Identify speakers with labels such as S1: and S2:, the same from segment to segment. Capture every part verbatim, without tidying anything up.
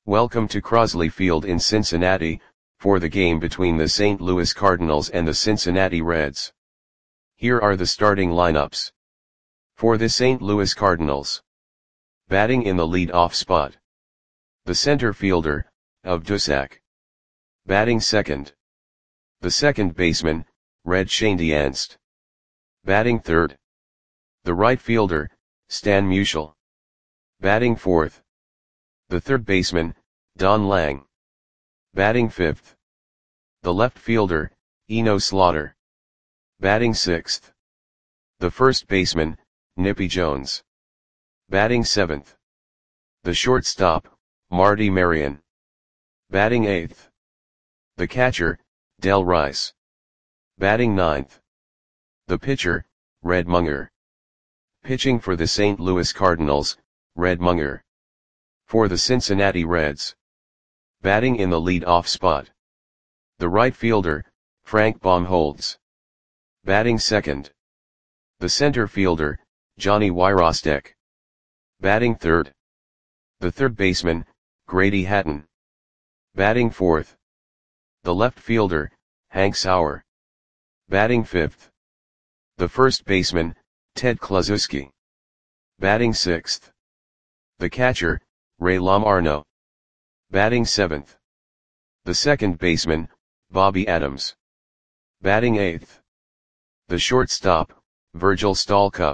S1: Welcome to Crosley Field in Cincinnati, for the game between the Saint Louis Cardinals and the Cincinnati Reds. Here are the starting lineups. For the Saint Louis Cardinals. Batting in the lead-off spot. The center fielder, of Dusac. Batting second. The second baseman, Red Schoendienst. Batting third. The right fielder, Stan Musial. Batting fourth. The third baseman, Don Lang. Batting fifth. The left fielder, Eno Slaughter. Batting sixth. The first baseman, Nippy Jones. Batting seventh. The shortstop, Marty Marion. Batting eighth. The catcher, Del Rice. Batting ninth. The pitcher, Red Munger. Pitching for the Saint Louis Cardinals, Red Munger. For the Cincinnati Reds. Batting in the lead-off spot. The right fielder, Frank Baumholtz. Batting second. The center fielder, Johnny Wyrostek. Batting third. The third baseman, Grady Hatton. Batting fourth. The left fielder, Hank Sauer. Batting fifth. The first baseman, Ted Kluszewski. Batting sixth. The catcher, Ray Lamarno. Batting seventh. The second baseman, Bobby Adams. Batting eighth. The shortstop, Virgil Stalcup.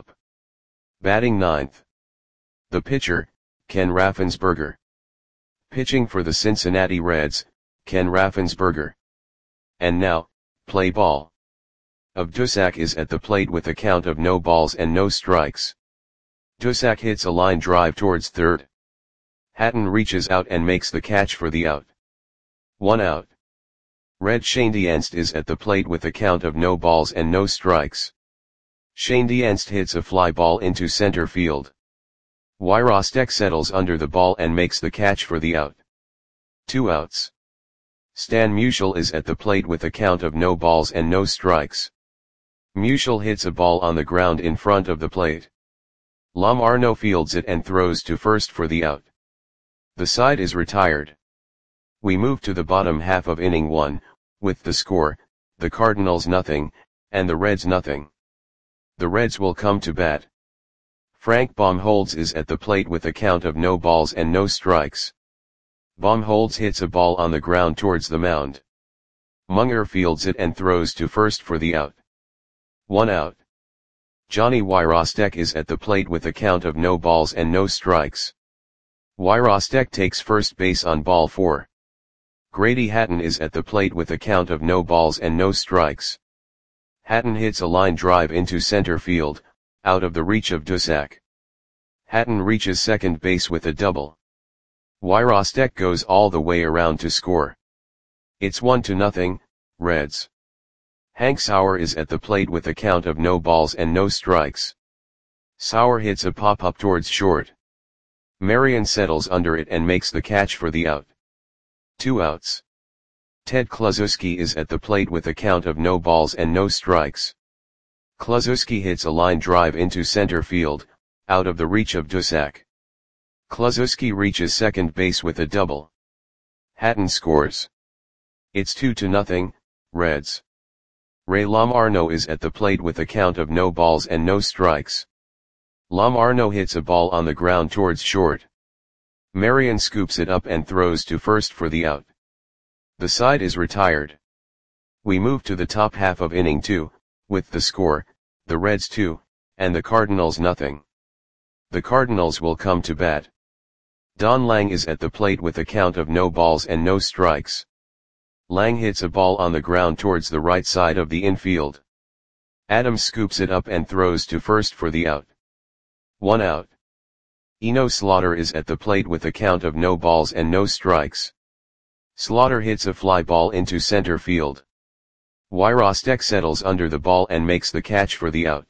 S1: Batting ninth. The pitcher, Ken Raffensperger. Pitching for the Cincinnati Reds, Ken Raffensperger. And now, play ball. Of Dusac is at the plate with a count of no balls and no strikes. Dusac hits a line drive towards third. Hatton reaches out and makes the catch for the out. One out. Red Schoendienst is at the plate with a count of no balls and no strikes. Schoendienst hits a fly ball into center field. Wyrostek settles under the ball and makes the catch for the out. Two outs. Stan Musial is at the plate with a count of no balls and no strikes. Musial hits a ball on the ground in front of the plate. Lamarno fields it and throws to first for the out. The side is retired. We move to the bottom half of inning one, with the score, the Cardinals nothing, and the Reds nothing. The Reds will come to bat. Frank Baumholtz is at the plate with a count of no balls and no strikes. Baumholtz hits a ball on the ground towards the mound. Munger fields it and throws to first for the out. One out. Johnny Wyrostek is at the plate with a count of no balls and no strikes. Wyrostek takes first base on ball four. Grady Hatton is at the plate with a count of no balls and no strikes. Hatton hits a line drive into center field, out of the reach of Dusac. Hatton reaches second base with a double. Wyrostek goes all the way around to score. It's one to nothing, Reds. Hank Sauer is at the plate with a count of no balls and no strikes. Sauer hits a pop-up towards short. Marion settles under it and makes the catch for the out. Two outs. Ted Kluszewski is at the plate with a count of no balls and no strikes. Kluszewski hits a line drive into center field, out of the reach of Dusac. Kluszewski reaches second base with a double. Hatton scores. It's two to nothing, Reds. Ray Lamarno is at the plate with a count of no balls and no strikes. Lamarno hits a ball on the ground towards short. Marion scoops it up and throws to first for the out. The side is retired. We move to the top half of inning two, with the score, the Reds two, and the Cardinals nothing. The Cardinals will come to bat. Don Lang is at the plate with a count of no balls and no strikes. Lang hits a ball on the ground towards the right side of the infield. Adams scoops it up and throws to first for the out. One out. Eno Slaughter is at the plate with a count of no balls and no strikes. Slaughter hits a fly ball into center field. Wyrostek settles under the ball and makes the catch for the out.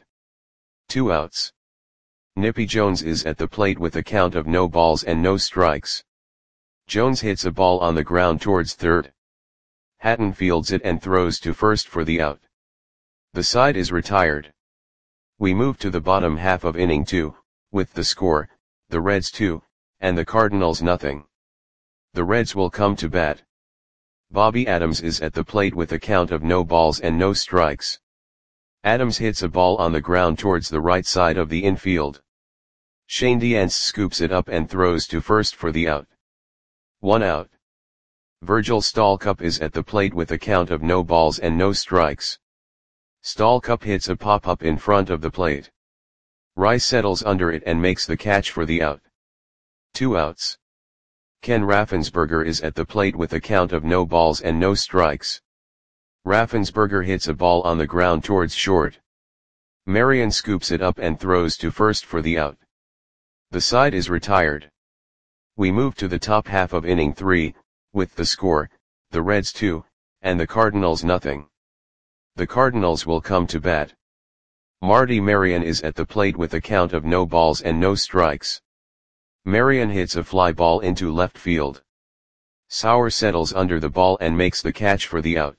S1: Two outs. Nippy Jones is at the plate with a count of no balls and no strikes. Jones hits a ball on the ground towards third. Hatton fields it and throws to first for the out. The side is retired. We move to the bottom half of inning two, with the score, the Reds two, and the Cardinals nothing. The Reds will come to bat. Bobby Adams is at the plate with a count of no balls and no strikes. Adams hits a ball on the ground towards the right side of the infield. Shane Diance scoops it up and throws to first for the out. One out. Virgil Stalcup is at the plate with a count of no balls and no strikes. Stalcup hits a pop-up in front of the plate. Rice settles under it and makes the catch for the out. Two outs. Ken Raffensperger is at the plate with a count of no balls and no strikes. Raffensperger hits a ball on the ground towards short. Marion scoops it up and throws to first for the out. The side is retired. We move to the top half of inning three, with the score, the Reds two, and the Cardinals nothing. The Cardinals will come to bat. Marty Marion is at the plate with a count of no balls and no strikes. Marion hits a fly ball into left field. Sauer settles under the ball and makes the catch for the out.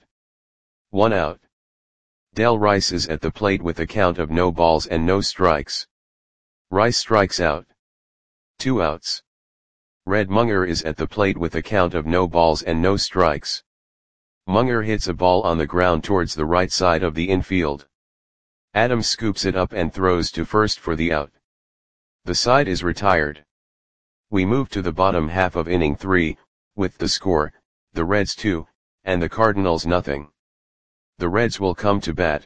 S1: One out. Del Rice is at the plate with a count of no balls and no strikes. Rice strikes out. Two outs. Red Munger is at the plate with a count of no balls and no strikes. Munger hits a ball on the ground towards the right side of the infield. Adams scoops it up and throws to first for the out. The side is retired. We move to the bottom half of inning three, with the score, the Reds two, and the Cardinals nothing. The Reds will come to bat.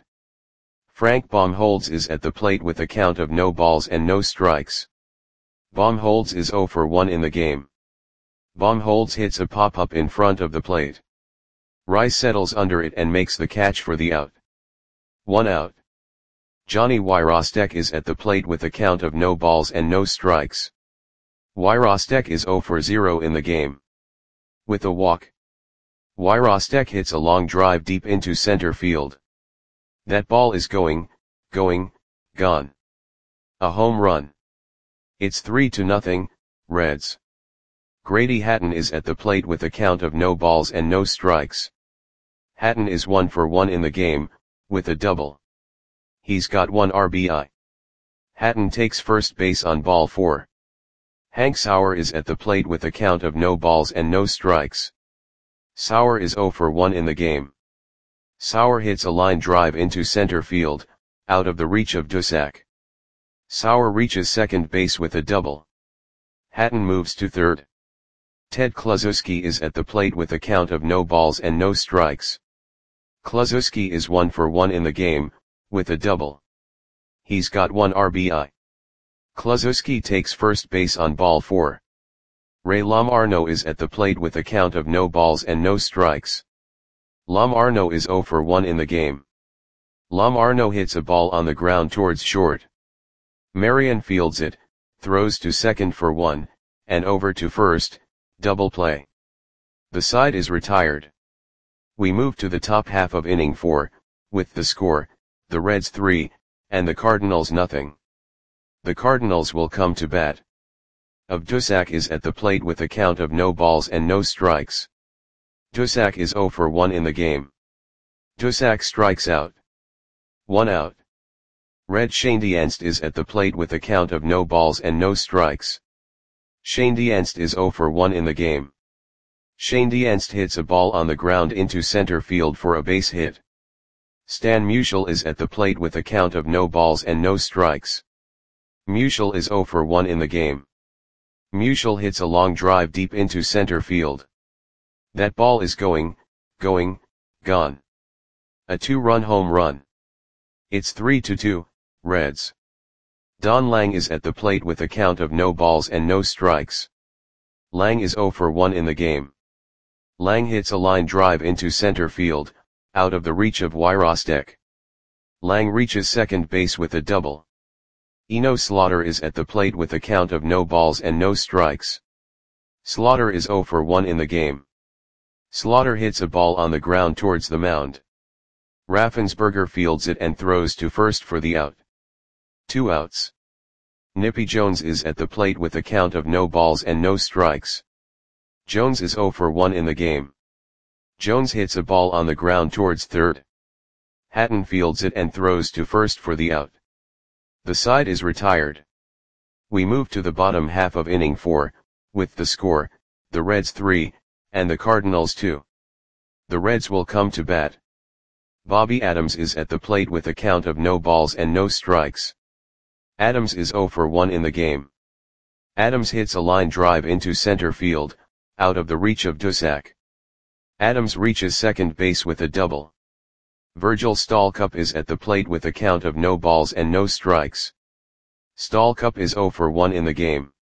S1: Frank Baumholtz is at the plate with a count of no balls and no strikes. Baumholtz is zero for one in the game. Baumholtz hits a pop-up in front of the plate. Rice settles under it and makes the catch for the out. One out. Johnny Wyrostek is at the plate with a count of no balls and no strikes. Wyrostek is zero for zero in the game. With a walk, Wyrostek hits a long drive deep into center field. That ball is going, going, gone. A home run. It's three to nothing, Reds. Grady Hatton is at the plate with a count of no balls and no strikes. Hatton is one for one in the game, with a double. He's got one R B I. Hatton takes first base on ball four. Hank Sauer is at the plate with a count of no balls and no strikes. Sauer is zero for one in the game. Sauer hits a line drive into center field, out of the reach of Dusak. Sauer reaches second base with a double. Hatton moves to third. Ted Kluszewski is at the plate with a count of no balls and no strikes. Kluszewski is one for one in the game, with a double. He's got one R B I. Kluszewski takes first base on ball four. Ray Lamarno is at the plate with a count of no balls and no strikes. Lamarno is zero for one in the game. Lamarno hits a ball on the ground towards short. Marion fields it, throws to second for one, and over to first, double play. The side is retired. We move to the top half of inning four, with the score, the Reds three, and the Cardinals nothing. The Cardinals will come to bat. Of Dusak is at the plate with a count of no balls and no strikes. Dusak is zero for one in the game. Dusak strikes out. One out. Red Shane Dienst is at the plate with a count of no balls and no strikes. Shane Dienst is zero for one in the game. Shane Dienst hits a ball on the ground into center field for a base hit. Stan Musial is at the plate with a count of no balls and no strikes. Musial is zero for one in the game. Musial hits a long drive deep into center field. That ball is going, going, gone. A two-run home run. It's three to two, Reds. Don Lang is at the plate with a count of no balls and no strikes. Lang is zero for one in the game. Lang hits a line drive into center field, out of the reach of Wyrostek. Lang reaches second base with a double. Eno Slaughter is at the plate with a count of no balls and no strikes. Slaughter is zero for one in the game. Slaughter hits a ball on the ground towards the mound. Raffensperger fields it and throws to first for the out. Two outs. Nippy Jones is at the plate with a count of no balls and no strikes. Jones is zero for one in the game. Jones hits a ball on the ground towards third. Hatton fields it and throws to first for the out. The side is retired. We move to the bottom half of inning four, with the score, the Reds three, and the Cardinals two. The Reds will come to bat. Bobby Adams is at the plate with a count of no balls and no strikes. Adams is zero for one in the game. Adams hits a line drive into center field, out of the reach of Dusak. Adams reaches second base with a double. Virgil Stalcup is at the plate with a count of no balls and no strikes. Stalcup is zero for one in the game.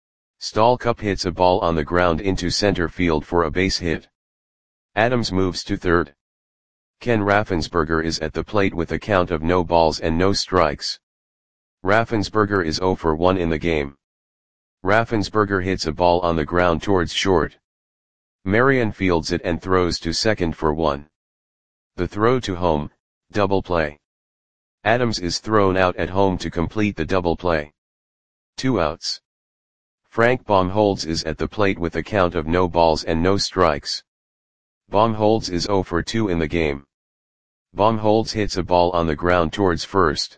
S1: Stalcup hits a ball on the ground into center field for a base hit. Adams moves to third. Ken Raffensperger is at the plate with a count of no balls and no strikes. Raffensperger is zero for one in the game. Raffensperger hits a ball on the ground towards short. Marion fields it and throws to second for one. The throw to home, double play. Adams is thrown out at home to complete the double play. Two outs. Frank Baumholtz is at the plate with a count of no balls and no strikes. Baumholtz is zero for two in the game. Baumholtz hits a ball on the ground towards first.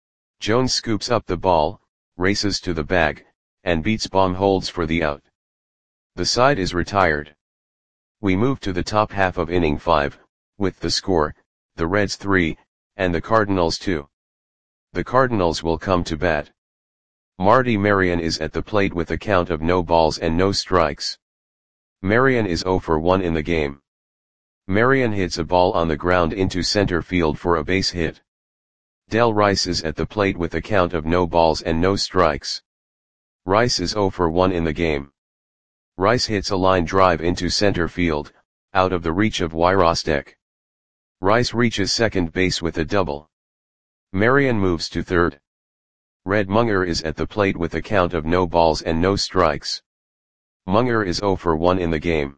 S1: Jones scoops up the ball, races to the bag, and beats Baumholtz for the out. The side is retired. We move to the top half of inning five, with the score, the Reds three, and the Cardinals two. The Cardinals will come to bat. Marty Marion is at the plate with a count of no balls and no strikes. Marion is zero for one in the game. Marion hits a ball on the ground into center field for a base hit. Del Rice is at the plate with a count of no balls and no strikes. Rice is zero for one in the game. Rice hits a line drive into center field, out of the reach of Wyrostek. Rice reaches second base with a double. Marion moves to third. Red Munger is at the plate with a count of no balls and no strikes. Munger is zero for one in the game.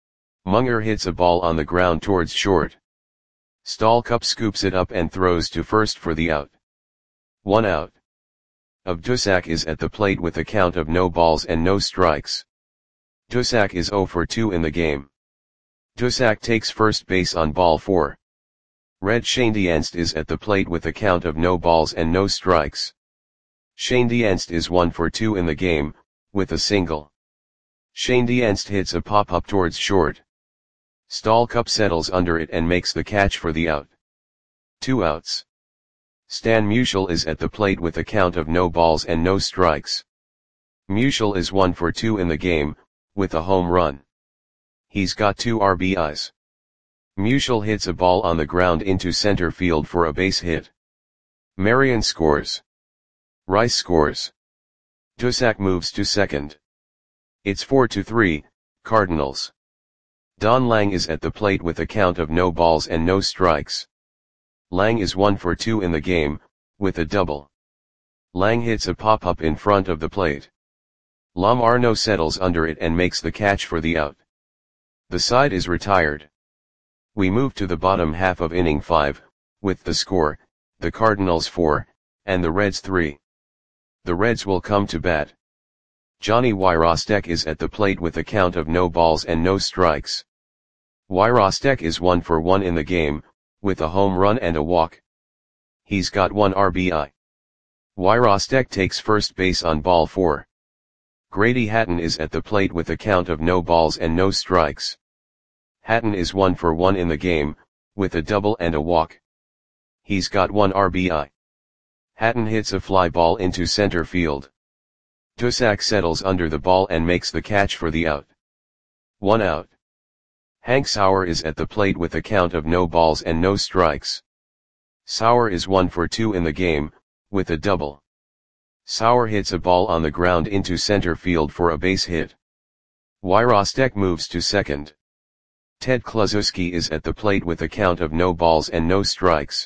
S1: Munger hits a ball on the ground towards short. Stalcup scoops it up and throws to first for the out. One out. Of Dusak is at the plate with a count of no balls and no strikes. Dusak is zero for two in the game. Dusak takes first base on ball four. Red Schoendienst is at the plate with a count of no balls and no strikes. Schoendienst is one for two in the game, with a single. Schoendienst hits a pop-up towards short. Stalcup settles under it and makes the catch for the out. Two outs. Stan Musial is at the plate with a count of no balls and no strikes. Musial is one for two in the game, with a home run. He's got two R B Is. Musial hits a ball on the ground into center field for a base hit. Marion scores. Rice scores. Dusak moves to second. It's four to three, Cardinals. Don Lang is at the plate with a count of no balls and no strikes. Lang is one for two in the game, with a double. Lang hits a pop-up in front of the plate. Lam Arno settles under it and makes the catch for the out. The side is retired. We move to the bottom half of inning five, with the score, the Cardinals four, and the Reds three. The Reds will come to bat. Johnny Wyrostek is at the plate with a count of no balls and no strikes. Wyrostek is one for one in the game, with a home run and a walk. He's got one R B I. Wyrostek takes first base on ball four. Grady Hatton is at the plate with a count of no balls and no strikes. Hatton is one for one in the game, with a double and a walk. He's got one R B I. Hatton hits a fly ball into center field. Dusak settles under the ball and makes the catch for the out. One out. Hank Sauer is at the plate with a count of no balls and no strikes. Sauer is one for two in the game, with a double. Sauer hits a ball on the ground into center field for a base hit. Wyrostek moves to second. Ted Kluszewski is at the plate with a count of no balls and no strikes.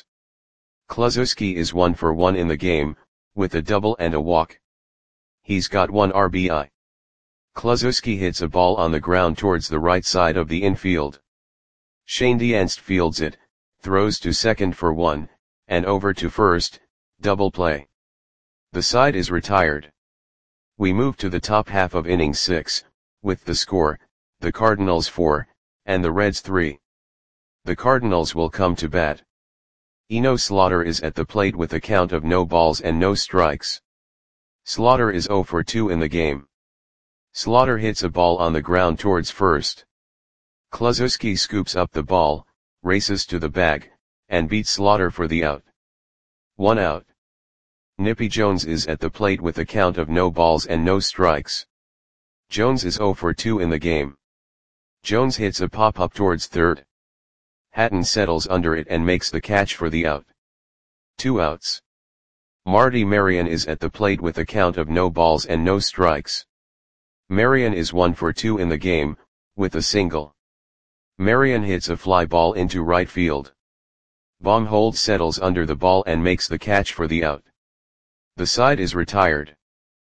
S1: Kluszewski is one for one in the game, with a double and a walk. He's got one R B I. Kluszewski hits a ball on the ground towards the right side of the infield. Schoendienst fields it, throws to second for one, and over to first, double play. The side is retired. We move to the top half of inning six, with the score, the Cardinals four, and the Reds three. The Cardinals will come to bat. Eno Slaughter is at the plate with a count of no balls and no strikes. Slaughter is zero for two in the game. Slaughter hits a ball on the ground towards first. Kluszewski scoops up the ball, races to the bag, and beats Slaughter for the out. One out. Nippy Jones is at the plate with a count of no balls and no strikes. Jones is oh for two in the game. Jones hits a pop-up towards third. Hatton settles under it and makes the catch for the out. Two outs. Marty Marion is at the plate with a count of no balls and no strikes. Marion is one for two in the game, with a single. Marion hits a fly ball into right field. Baumholtz settles under the ball and makes the catch for the out. The side is retired.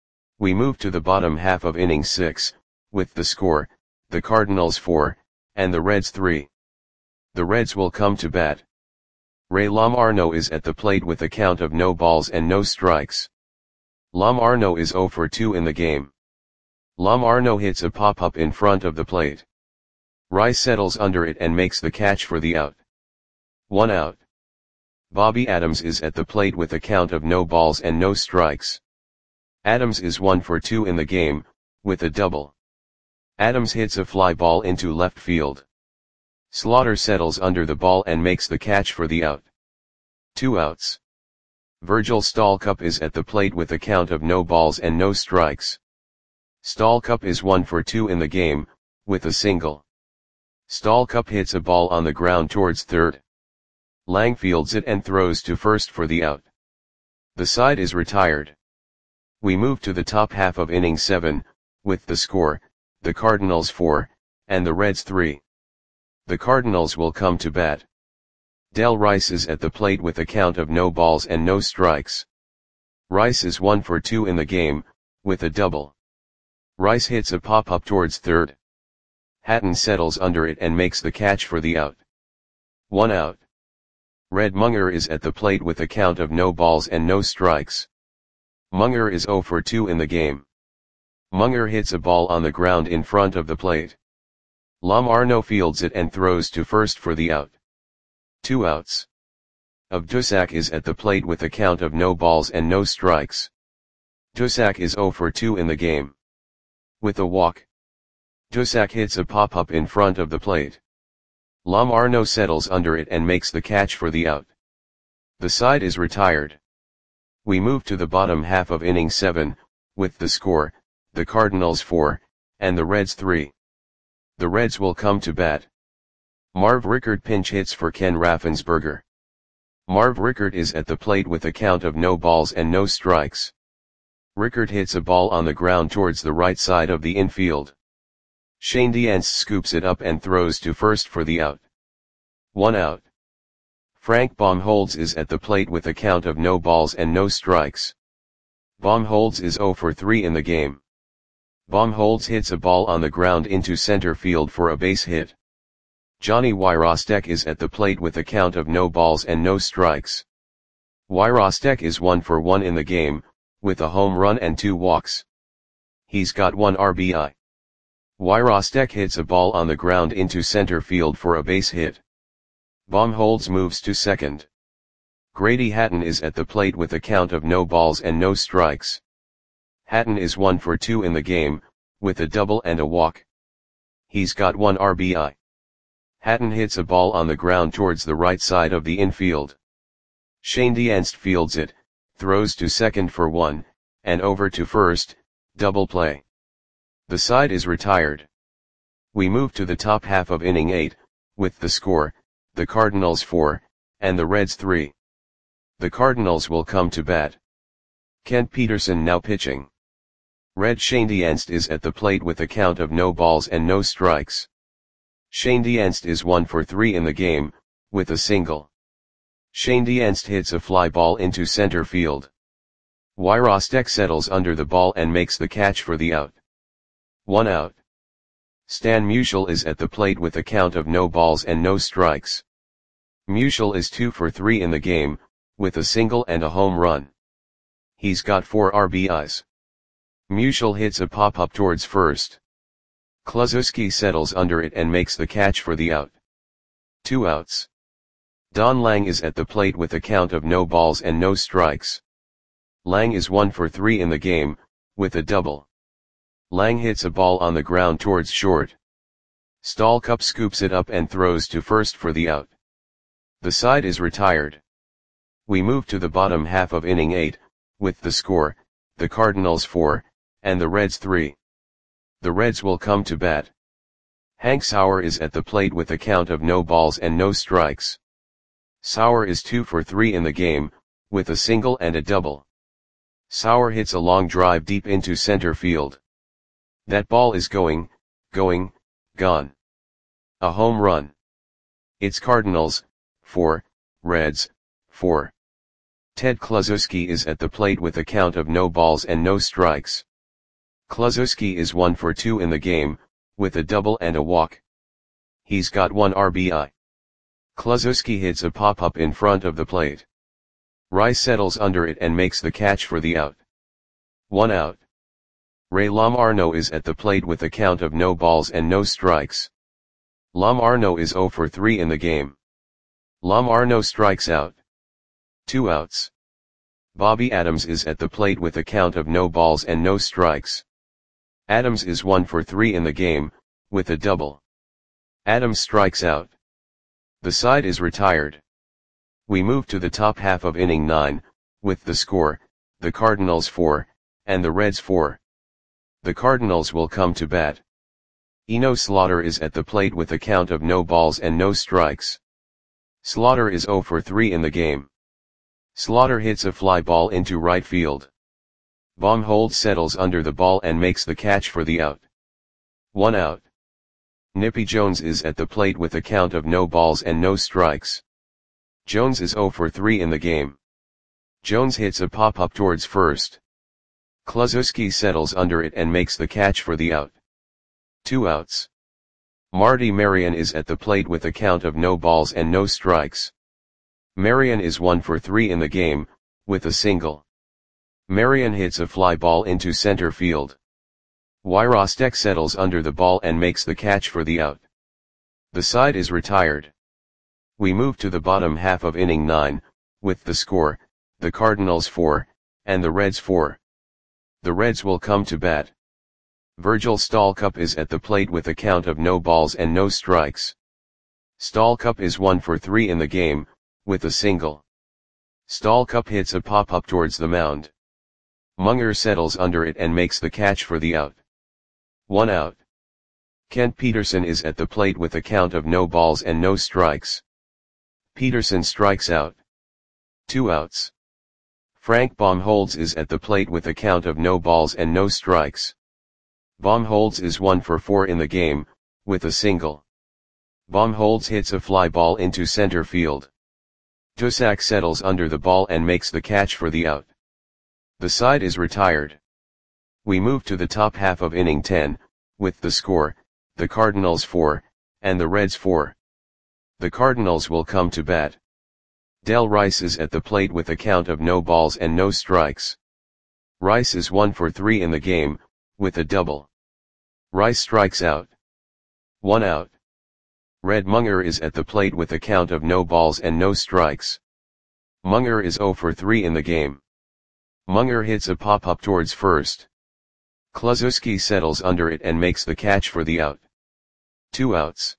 S1: We move to the bottom half of inning six, with the score, the Cardinals four, and the Reds three. The Reds will come to bat. Ray Lomarno is at the plate with a count of no balls and no strikes. Lomarno is oh for two in the game. Lomarno hits a pop-up in front of the plate. Rice settles under it and makes the catch for the out. One out. Bobby Adams is at the plate with a count of no balls and no strikes. Adams is one for two in the game, with a double. Adams hits a fly ball into left field. Slaughter settles under the ball and makes the catch for the out. Two outs. Virgil Stallcup is at the plate with a count of no balls and no strikes. Stallcup is one for two in the game, with a single. Stallcup hits a ball on the ground towards third. Lang fields it and throws to first for the out. The side is retired. We move to the top half of inning seven, with the score, the Cardinals four, and the Reds three. The Cardinals will come to bat. Del Rice is at the plate with a count of no balls and no strikes. Rice is one for two in the game, with a double. Rice hits a pop-up towards third. Hatton settles under it and makes the catch for the out. One out. Red Munger is at the plate with a count of no balls and no strikes. Munger is oh for two in the game. Munger hits a ball on the ground in front of the plate. Lomarno fields it and throws to first for the out. Two outs. Dusak is at the plate with a count of no balls and no strikes. Dusak is oh for two in the game. With a walk. Dusak hits a pop-up in front of the plate. Lomarno settles under it and makes the catch for the out. The side is retired. We move to the bottom half of inning seven, with the score, the Cardinals four, and the Reds three. The Reds will come to bat. Marv Rickert pinch hits for Ken Raffensperger. Marv Rickert is at the plate with a count of no balls and no strikes. Rickert hits a ball on the ground towards the right side of the infield. Shane Dientz scoops it up and throws to first for the out. One out. Frank Baumholtz is at the plate with a count of no balls and no strikes. Baumholtz is oh for three in the game. Baumholtz hits a ball on the ground into center field for a base hit. Johnny Wyrostek is at the plate with a count of no balls and no strikes. Wyrostek is one for one in the game, with a home run and two walks. He's got one R B I. Wyrostek hits a ball on the ground into center field for a base hit. Baumholtz moves to second. Grady Hatton is at the plate with a count of no balls and no strikes. Hatton is one for two in the game, with a double and a walk. He's got one R B I. Hatton hits a ball on the ground towards the right side of the infield. Shane Dientz fields it, throws to second for one, and over to first, double play. The side is retired. We move to the top half of inning eight, with the score, the Cardinals four, and the Reds three. The Cardinals will come to bat. Kent Peterson now pitching. Red Shane Dientz is at the plate with a count of no balls and no strikes. Shane Dientz is one for three in the game, with a single. Shane Dientz hits a fly ball into center field. Wyrostek settles under the ball and makes the catch for the out. One out. Stan Musial is at the plate with a count of no balls and no strikes. Musial is two for three in the game, with a single and a home run. He's got four R B Is. Musial hits a pop-up towards first. Kluszewski settles under it and makes the catch for the out. Two outs. Don Lang is at the plate with a count of no balls and no strikes. Lang is one for three in the game, with a double. Lang hits a ball on the ground towards short. Stallcup scoops it up and throws to first for the out. The side is retired. We move to the bottom half of inning eight, with the score, the Cardinals four, and the Reds three. The Reds will come to bat. Hank Sauer is at the plate with a count of no balls and no strikes. Sauer is two for three in the game, with a single and a double. Sauer hits a long drive deep into center field. That ball is going, going, gone. A home run. It's Cardinals, four, Reds, four. Ted Kluszewski is at the plate with a count of no balls and no strikes. Kluszewski is one for two in the game, with a double and a walk. He's got one R B I. Kluszewski hits a pop-up in front of the plate. Rice settles under it and makes the catch for the out. One out. Ray Lamarno is at the plate with a count of no balls and no strikes. Lamarno is zero for three in the game. Lamarno strikes out. Two outs. Bobby Adams is at the plate with a count of no balls and no strikes. Adams is one for three in the game, with a double. Adams strikes out. The side is retired. We move to the top half of inning nine, with the score, the Cardinals four, and the Reds four. The Cardinals will come to bat. Eno Slaughter is at the plate with a count of no balls and no strikes. Slaughter is zero for three in the game. Slaughter hits a fly ball into right field. Baumholtz settles under the ball and makes the catch for the out. One out. Nippy Jones is at the plate with a count of no balls and no strikes. Jones is zero for three in the game. Jones hits a pop-up towards first. Kluszewski settles under it and makes the catch for the out. Two outs. Marty Marion is at the plate with a count of no balls and no strikes. Marion is one for three in the game, with a single. Marion hits a fly ball into center field. Wyrostek settles under the ball and makes the catch for the out. The side is retired. We move to the bottom half of inning nine, with the score, the Cardinals four, and the Reds four. The Reds will come to bat. Virgil Stallcup is at the plate with a count of no balls and no strikes. Stallcup is one for three in the game, with a single. Stallcup hits a pop-up towards the mound. Munger settles under it and makes the catch for the out. One out. Kent Peterson is at the plate with a count of no balls and no strikes. Peterson strikes out. Two outs. Frank Baumholtz is at the plate with a count of no balls and no strikes. Baumholtz is one for four in the game, with a single. Baumholtz hits a fly ball into center field. Dusak settles under the ball and makes the catch for the out. The side is retired. We move to the top half of inning ten, with the score, the Cardinals four, and the Reds four. The Cardinals will come to bat. Del Rice is at the plate with a count of no balls and no strikes. Rice is one for three in the game, with a double. Rice strikes out. One out. Red Munger is at the plate with a count of no balls and no strikes. Munger is zero for three in the game. Munger hits a pop-up towards first. Kluszewski settles under it and makes the catch for the out. Two outs.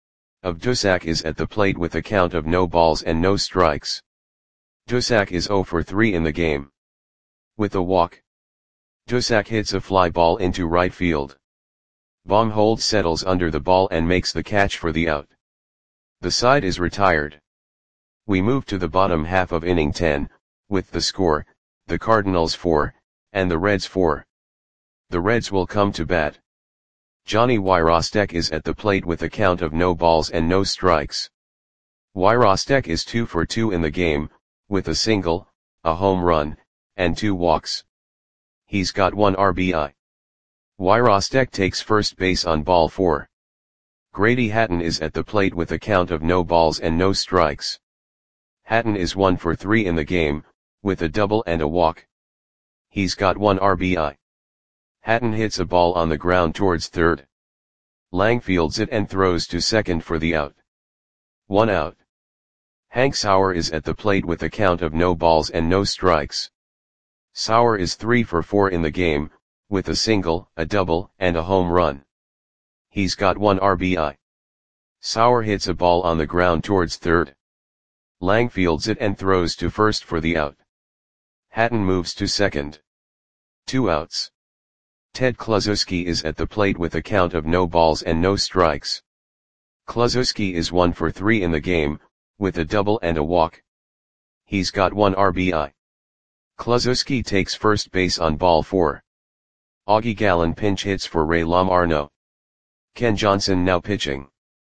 S1: Dusak is at the plate with a count of no balls and no strikes. Dusak is zero for three in the game. With a walk. Dusak hits a fly ball into right field. Baumholtz settles under the ball and makes the catch for the out. The side is retired. We move to the bottom half of inning ten, with the score, the Cardinals four, and the Reds four. The Reds will come to bat. Johnny Wyrostek is at the plate with a count of no balls and no strikes. Wyrostek is two for two in the game, with a single, a home run, and two walks. He's got one R B I. Wyrostek takes first base on ball four. Grady Hatton is at the plate with a count of no balls and no strikes. Hatton is one for three in the game, with a double and a walk. He's got one R B I. Hatton hits a ball on the ground towards third. Lang fields it and throws to second for the out. One out. Hank Sauer is at the plate with a count of no balls and no strikes. Sauer is three for four in the game, with a single, a double, and a home run. He's got one R B I. Sauer hits a ball on the ground towards third. Lang fields it and throws to first for the out. Hatton moves to second. Two outs. Ted Kluszewski is at the plate with a count of no balls and no strikes. Kluszewski is one for three in the game, with a double and a walk. He's got one R B I. Kluszewski takes first base on ball four. Augie Gallen pinch hits for Ray Lamarno. Ken Johnson now pitching.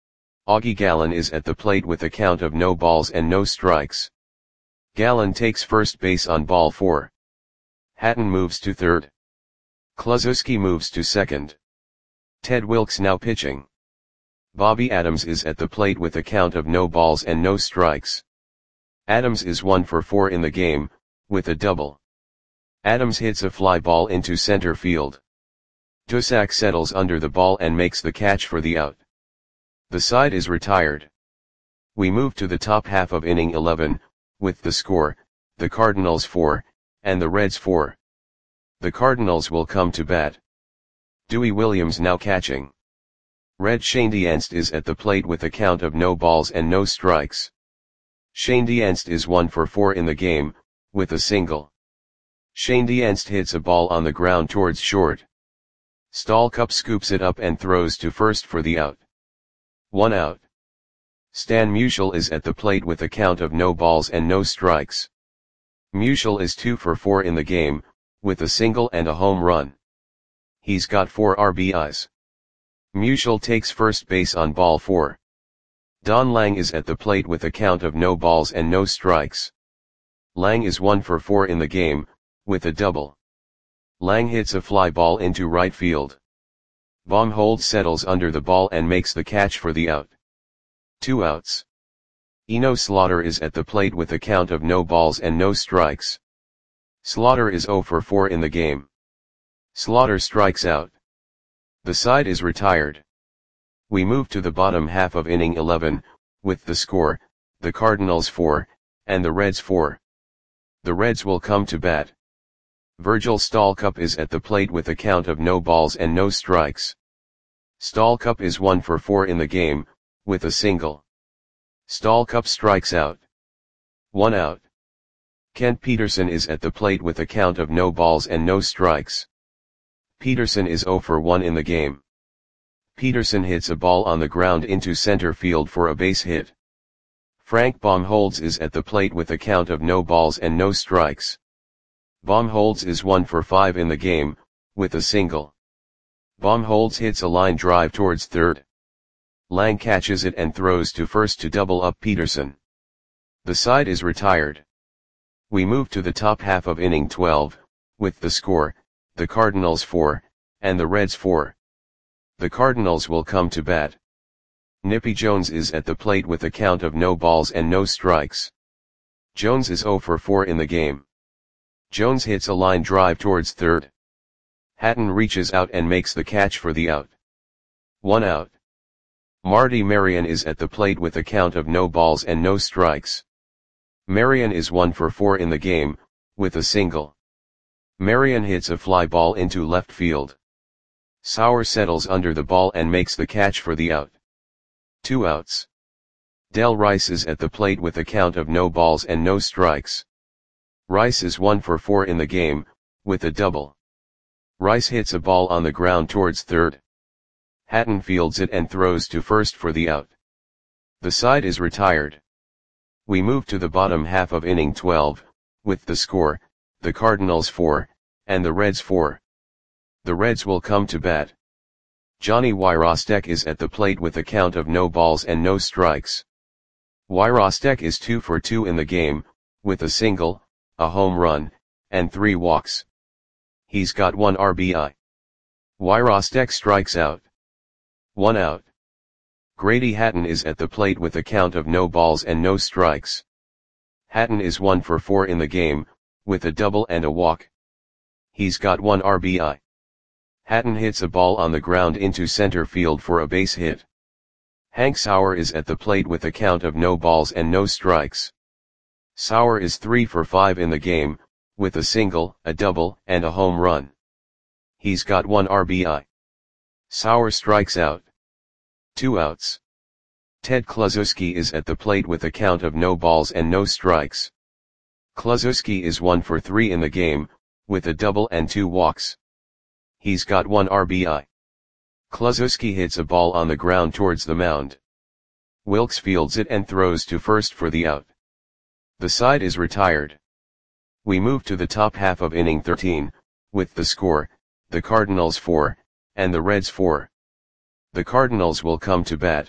S1: Augie Gallen is at the plate with a count of no balls and no strikes. Gallen takes first base on ball four. Hatton moves to third. Kluszewski moves to second. Ted Wilkes now pitching. Bobby Adams is at the plate with a count of no balls and no strikes. Adams is one for four in the game, with a double. Adams hits a fly ball into center field. Duszak settles under the ball and makes the catch for the out. The side is retired. We move to the top half of inning eleven, with the score, the Cardinals four, and the Reds four. The Cardinals will come to bat. Dewey Williams now catching. Red Schoendienst is at the plate with a count of no balls and no strikes. Schoendienst is one for four in the game, with a single. Schoendienst hits a ball on the ground towards short. Stallcup scoops it up and throws to first for the out. One out. Stan Musial is at the plate with a count of no balls and no strikes. Musial is two for four in the game, with a single and a home run. He's got four R B Is. Musial takes first base on ball four. Don Lang is at the plate with a count of no balls and no strikes. Lang is one for four in the game, with a double. Lang hits a fly ball into right field. Baumholtz settles under the ball and makes the catch for the out. Two outs. Eno Slaughter is at the plate with a count of no balls and no strikes. Slaughter is zero for four in the game. Slaughter strikes out. The side is retired. We move to the bottom half of inning eleven, with the score, the Cardinals four, and the Reds four. The Reds will come to bat. Virgil Stallcup is at the plate with a count of no balls and no strikes. Stallcup is one for four in the game, with a single. Stallcup strikes out. One out. Kent Peterson is at the plate with a count of no balls and no strikes. Peterson is zero for one in the game. Peterson hits a ball on the ground into center field for a base hit. Frank Baumholtz is at the plate with a count of no balls and no strikes. Baumholtz is one for five in the game, with a single. Baumholtz hits a line drive towards third. Lang catches it and throws to first to double up Peterson. The side is retired. We move to the top half of inning twelve, with the score, the Cardinals four, and the Reds four. The Cardinals will come to bat. Nippy Jones is at the plate with a count of no balls and no strikes. Jones is zero for four in the game. Jones hits a line drive towards third. Hatton reaches out and makes the catch for the out. One out. Marty Marion is at the plate with a count of no balls and no strikes. Marion is one for four in the game, with a single. Marion hits a fly ball into left field. Sauer settles under the ball and makes the catch for the out. Two outs. Del Rice is at the plate with a count of no balls and no strikes. Rice is one for four in the game, with a double. Rice hits a ball on the ground towards third. Hatton fields it and throws to first for the out. The side is retired. We move to the bottom half of inning twelve, with the score, the Cardinals four, and the Reds four. The Reds will come to bat. Johnny Wyrostek is at the plate with a count of no balls and no strikes. Wyrostek is two for two in the game, with a single, a home run, and three walks. He's got one R B I. Wyrostek strikes out. One out. Grady Hatton is at the plate with a count of no balls and no strikes. Hatton is one for four in the game, with a double and a walk. He's got one R B I. Hatton hits a ball on the ground into center field for a base hit. Hank Sauer is at the plate with a count of no balls and no strikes. Sauer is three for five in the game, with a single, a double, and a home run. He's got one R B I. Sauer strikes out. Two outs. Ted Kluszewski is at the plate with a count of no balls and no strikes. Kluszewski is one for three in the game, with a double and two walks. He's got one R B I. Kluszewski hits a ball on the ground towards the mound. Wilkes fields it and throws to first for the out. The side is retired. We move to the top half of inning thirteen, with the score, the Cardinals four, and the Reds four. The Cardinals will come to bat.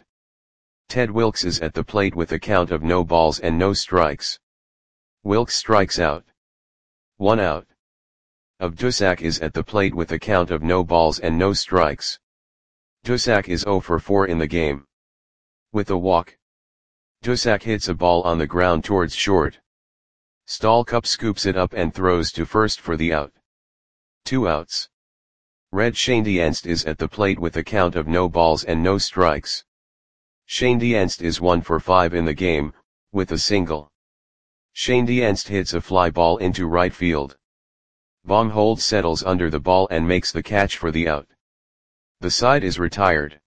S1: Ted Wilkes is at the plate with a count of no balls and no strikes. Wilkes strikes out. One out. Of Duszak is at the plate with a count of no balls and no strikes. Duszak is zero for four in the game. With a walk. Duszak hits a ball on the ground towards short. Stallcup scoops it up and throws to first for the out. Two outs. Red Schoendienst is at the plate with a count of no balls and no strikes. Schoendienst is one for five in the game, with a single. Schoendienst hits a fly ball into right field. Baumholtz settles under the ball and makes the catch for the out. The side is retired.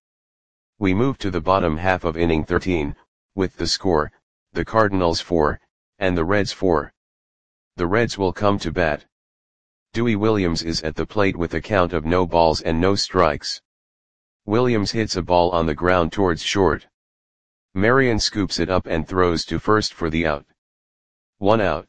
S1: We move to the bottom half of inning thirteen, with the score, the Cardinals four, and the Reds four. The Reds will come to bat. Dewey Williams is at the plate with a count of no balls and no strikes. Williams hits a ball on the ground towards short. Marion scoops it up and throws to first for the out. One out.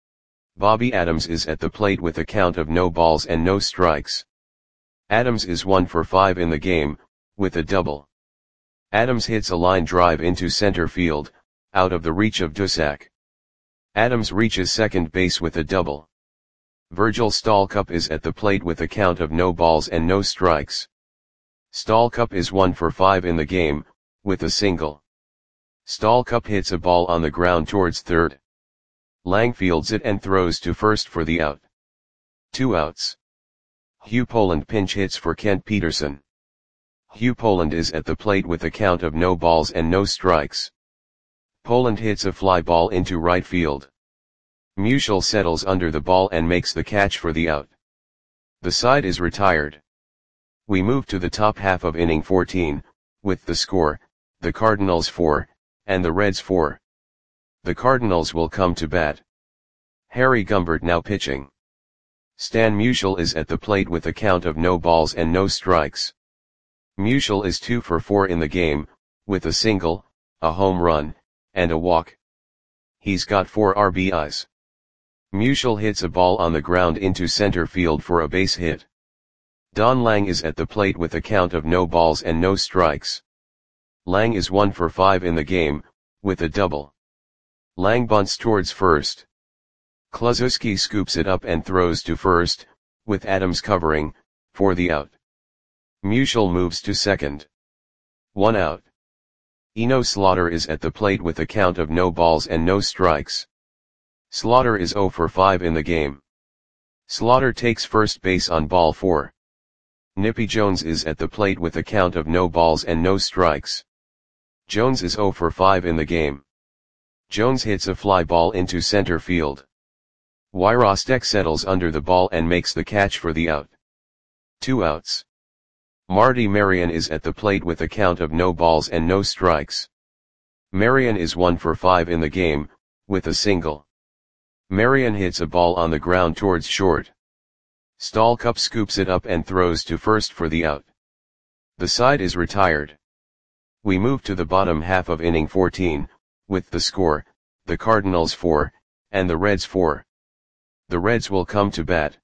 S1: Bobby Adams is at the plate with a count of no balls and no strikes. Adams is one for five in the game, with a double. Adams hits a line drive into center field, out of the reach of Duszak. Adams reaches second base with a double. Virgil Stallcup is at the plate with a count of no balls and no strikes. Stallcup is one for five in the game, with a single. Stallcup hits a ball on the ground towards third. Lang fields it and throws to first for the out. Two outs. Hugh Poland pinch hits for Kent Peterson. Hugh Poland is at the plate with a count of no balls and no strikes. Poland hits a fly ball into right field. Musial settles under the ball and makes the catch for the out. The side is retired. We move to the top half of inning fourteen, with the score, the Cardinals four, and the Reds four. The Cardinals will come to bat. Harry Gumbert now pitching. Stan Musial is at the plate with a count of no balls and no strikes. Musial is two for four in the game, with a single, a home run, and a walk. He's got four R B Is. Musial hits a ball on the ground into center field for a base hit. Don Lang is at the plate with a count of no balls and no strikes. Lang is one for five in the game, with a double. Lang bunts towards first. Kluszewski scoops it up and throws to first, with Adams covering, for the out. Musial moves to second. One out. Eno Slaughter is at the plate with a count of no balls and no strikes. Slaughter is zero for five in the game. Slaughter takes first base on ball four. Nippy Jones is at the plate with a count of no balls and no strikes. Jones is zero for five in the game. Jones hits a fly ball into center field. Wyrostek settles under the ball and makes the catch for the out. Two outs. Marty Marion is at the plate with a count of no balls and no strikes. Marion is one for five in the game, with a single. Marion hits a ball on the ground towards short. Stallcup scoops it up and throws to first for the out. The side is retired. We move to the bottom half of inning fourteen, with the score, the Cardinals four, and the Reds four. The Reds will come to bat.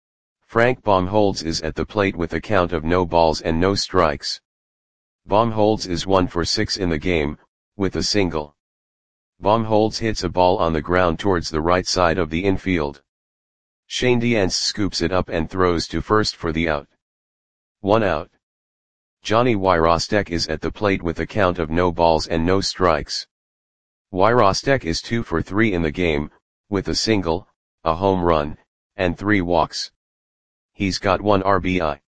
S1: Frank Baumholtz is at the plate with a count of no balls and no strikes. Baumholtz is one for six in the game, with a single. Baumholtz hits a ball on the ground towards the right side of the infield. Schoendienst scoops it up and throws to first for the out. One out. Johnny Wyrostek is at the plate with a count of no balls and no strikes. Wyrostek is two for three in the game, with a single, a home run, and three walks. He's got one R B I.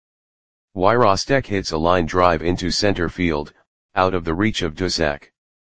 S1: Wyrostek hits a line drive into center field, out of the reach of Duszak.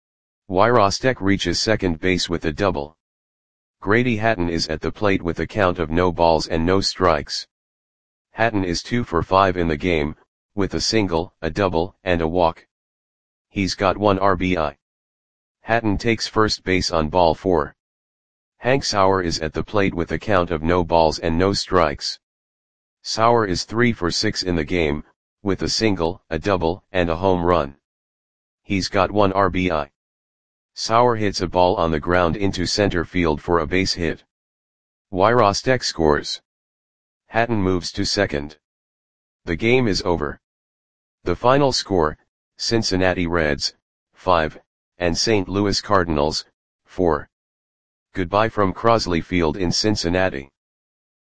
S1: Wyrostek reaches second base with a double. Grady Hatton is at the plate with a count of no balls and no strikes. Hatton is two for five in the game, with a single, a double, and a walk. He's got one R B I. Hatton takes first base on ball four. Hank Sauer is at the plate with a count of no balls and no strikes. Sauer is three for six in the game, with a single, a double, and a home run. He's got one R B I. Sauer hits a ball on the ground into center field for a base hit. Wyrostek scores. Hatton moves to second. The game is over. The final score, Cincinnati Reds, five, and Saint Louis Cardinals, four. Goodbye from Crosley Field in Cincinnati.